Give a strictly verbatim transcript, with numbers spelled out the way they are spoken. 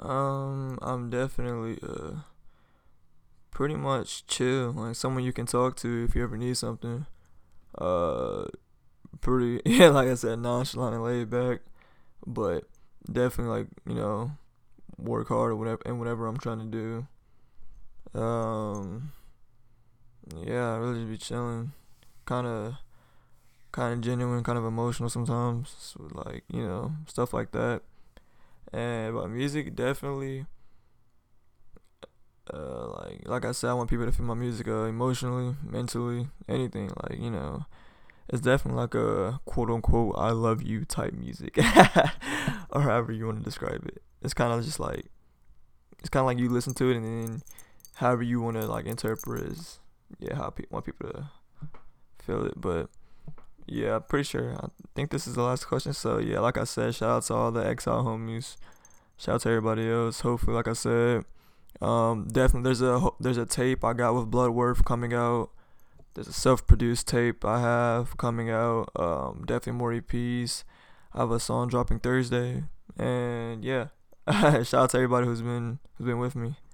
Um, I'm definitely uh pretty much chill, like someone you can talk to if you ever need something. Uh, pretty yeah, like I said, nonchalant and laid back, but definitely like you know work hard or whatever and whatever I'm trying to do. Um, yeah, I really just be chilling, kind of kind of genuine, kind of emotional sometimes, so, like you know stuff like that. And about music, definitely uh like like I said, I want people to feel my music uh emotionally, mentally, anything like you know. It's definitely like a quote unquote I love you type music. Or however you want to describe it. It's kind of just like it's kind of like you listen to it and then however you want to like interpret is yeah how people want people to feel it. But yeah, I'm pretty sure. I think this is the last question. So yeah, like I said, shout out to all the Exile homies. Shout out to everybody else. Hopefully, like I said, um, definitely there's a there's a tape I got with Bloodworth coming out. There's a self-produced tape I have coming out. Um, definitely more E Ps. I have a song dropping Thursday, and yeah, shout out to everybody who's been who's been with me.